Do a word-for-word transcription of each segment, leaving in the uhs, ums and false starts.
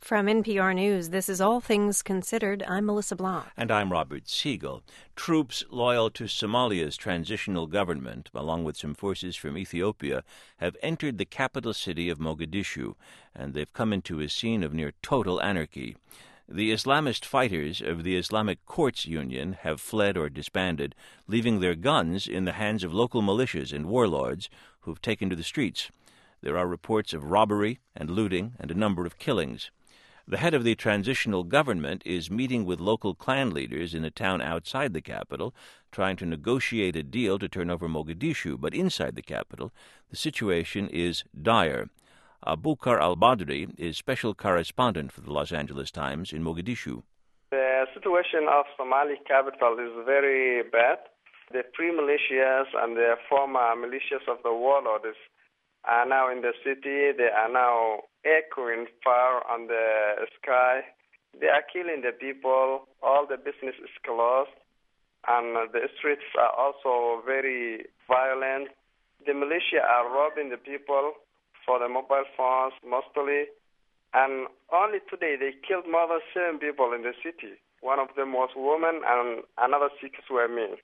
From N P R News, this is All Things Considered. I'm Melissa Blanc. And I'm Robert Siegel. Troops loyal to Somalia's transitional government, along with some forces from Ethiopia, have entered the capital city of Mogadishu, and they've come into a scene of near total anarchy. The Islamist fighters of the Islamic Courts Union have fled or disbanded, leaving their guns in the hands of local militias and warlords who've taken to the streets. There are reports of robbery and looting and a number of killings. The head of the transitional government is meeting with local clan leaders in a town outside the capital, trying to negotiate a deal to turn over Mogadishu. But inside the capital, the situation is dire. Abukar al-Badri is special correspondent for the Los Angeles Times in Mogadishu. The situation of Somali capital is very bad. The pre-militias and the former militias of the warlords are now in the city. They are now echoing far on the sky. They are killing the people. All the business is closed, and the streets are also very violent. The militia are robbing the people for the mobile phones mostly, and only today they killed more than seven people in the city. One of them was women, and another six were men.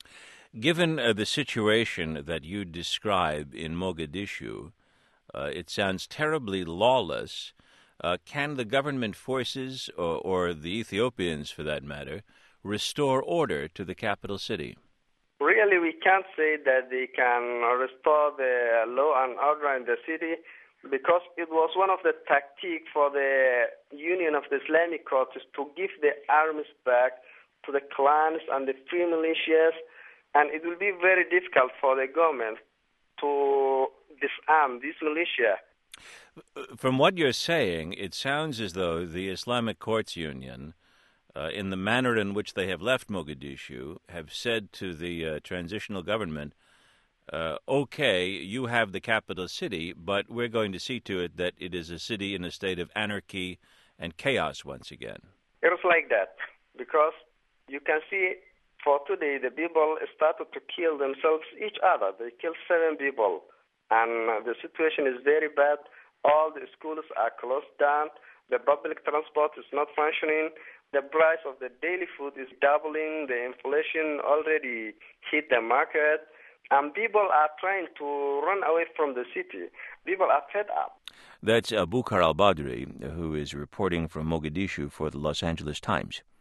Given uh, the situation that you describe in Mogadishu, uh, it sounds terribly lawless. Uh, can the government forces, or, or the Ethiopians for that matter, restore order to the capital city? Really, we can't say that they can restore the law and order in the city, because it was one of the tactics for the Union of the Islamic Courts to give the armies back to the clans and the free militias. And it will be very difficult for the government to disarm this militia. From what you're saying, it sounds as though the Islamic Courts Union, uh, in the manner in which they have left Mogadishu, have said to the uh, transitional government, uh, okay, you have the capital city, but we're going to see to it that it is a city in a state of anarchy and chaos once again. It was like that, because you can see for today, the people started to kill themselves, each other. They killed seven people, and the situation is very bad. All the schools are closed down. The public transport is not functioning. The price of the daily food is doubling. The inflation already hit the market, and people are trying to run away from the city. People are fed up. That's Abukar al-Badri, who is reporting from Mogadishu for the Los Angeles Times.